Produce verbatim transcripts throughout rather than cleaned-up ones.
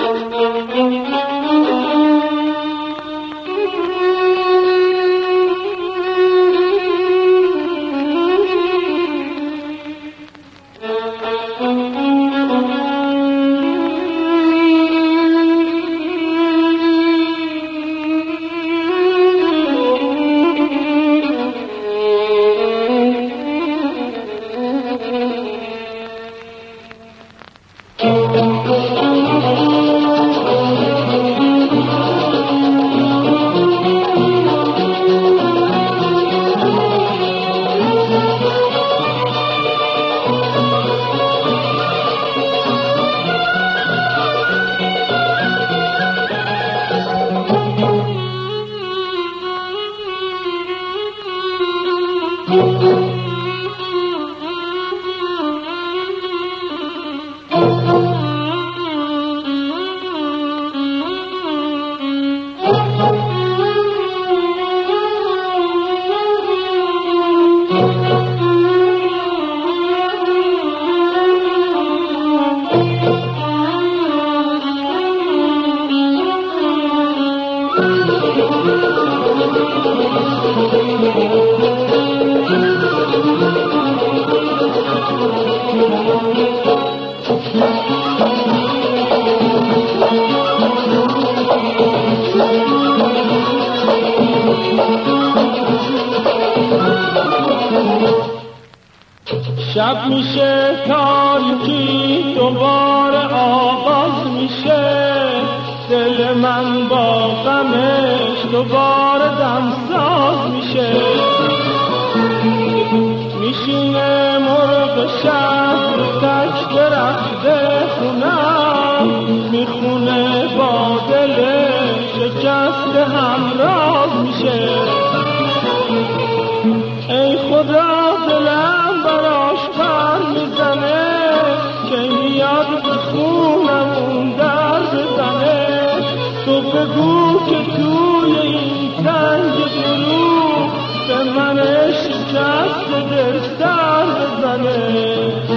شب میشه تاریکی دوباره آغاز میشه، دل من با غمش دوباره دمساز میشه. میشینه مرغ شهر تک درخت خونم، میخونه با دلش شکست همراز میشه. ای خدا دلم براش پر میزنه، که میاد به خونم اون در بزنه. تو بگو که توی این تنگ دروغ به من شکست دل سر بزنه.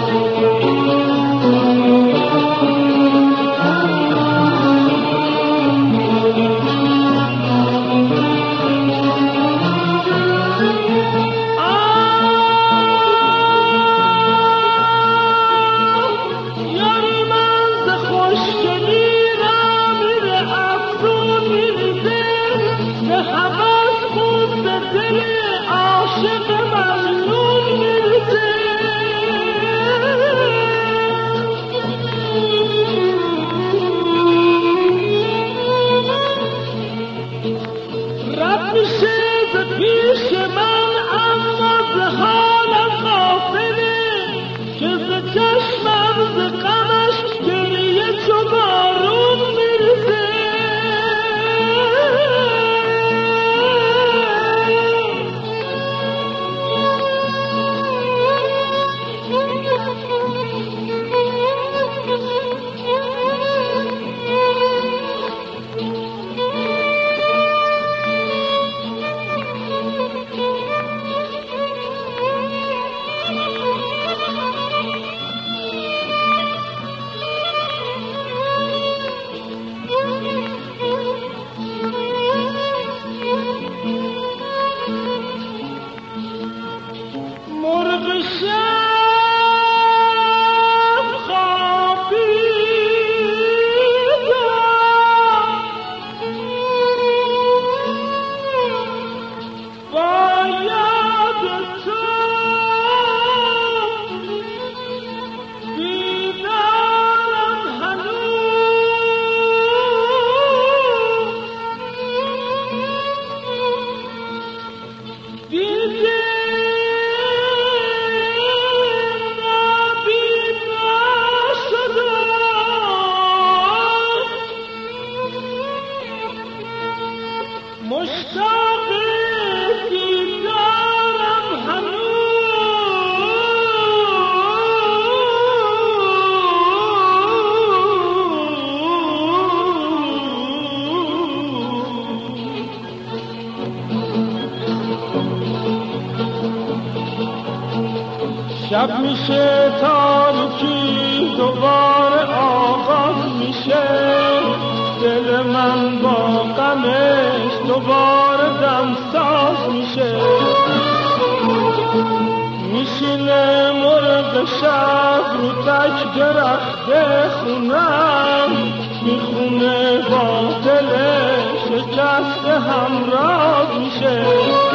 شب میشه تاریکی دوباره آغاز میشه، دل من با غمش دوباره دمساز میشه. میشینه مرغ شب رو تک درخت خونم، میخونه با دلش شکست همراز میشه.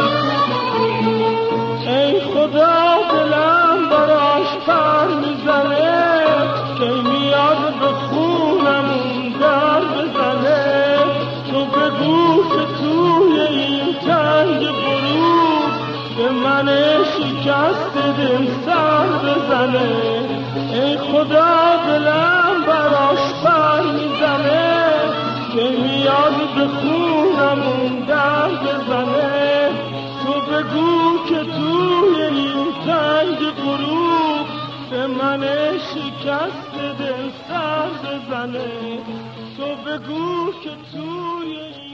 ای خدا دلم براش پر میزنه، که میاد به خونمون در بزنه. تو بگو که توی این تنگ غروب به من شکست دل سر بزنه. ای خدا دلم براش پر میزنه، که میاد به خونمون در بزنه. تو بگو که توی این تنگ غروب به من شکست دل سر بزنه. تو بگو که توی